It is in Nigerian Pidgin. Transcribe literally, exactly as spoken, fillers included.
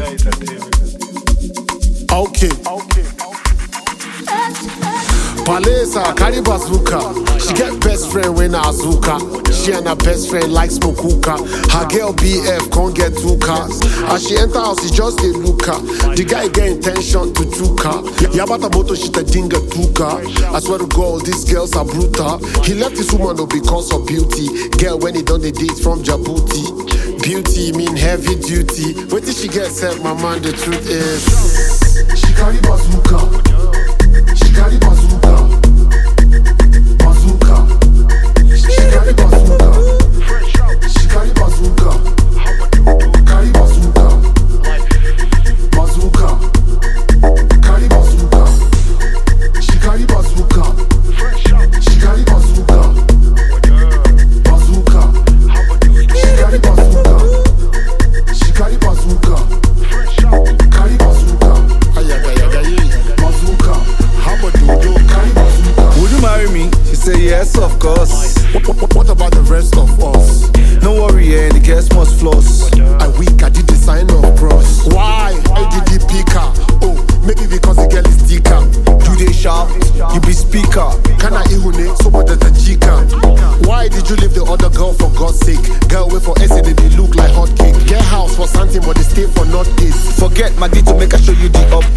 Okay. Palesa, carry bazooka. She get best friend when Azuka. She and her best friend like smoke hookah. Her girl B F can't get two cars. As she enter house, she just a looker. The guy get intention to juke her. Yabata moto she te dinga tuka. I swear to God, these girls are brutal. He left this woman though because of beauty. Girl when he done the date from Djibouti. Beauty mean heavy duty. Wait till she gets set, my man, the truth is she carry bazooka. She carry bazooka. Bazooka. She carry bazooka. She carry bazooka. Carry bazooka. Bazooka. Carry bazooka. She carry bazooka. She carry bazooka. Bazooka. She carry bazooka. She carry bazooka. Carry bazooka. Bazooka. How about you? Carry bazooka. Would you marry me? She said yes, of course. What, what, what about the rest of us? No worry, yeah, the girls must floss. I weak, I did the sign of cross. Why? I did the picker. Oh, maybe because the girl is thicker. You they shout, you be speaker. Can I ihune? So what the jika? Why did you leave the other girl for God's sake? Girl wait for S A, they look like hot cake. Get house for something, but they stay for not this. Forget Maggie to make her show you the update.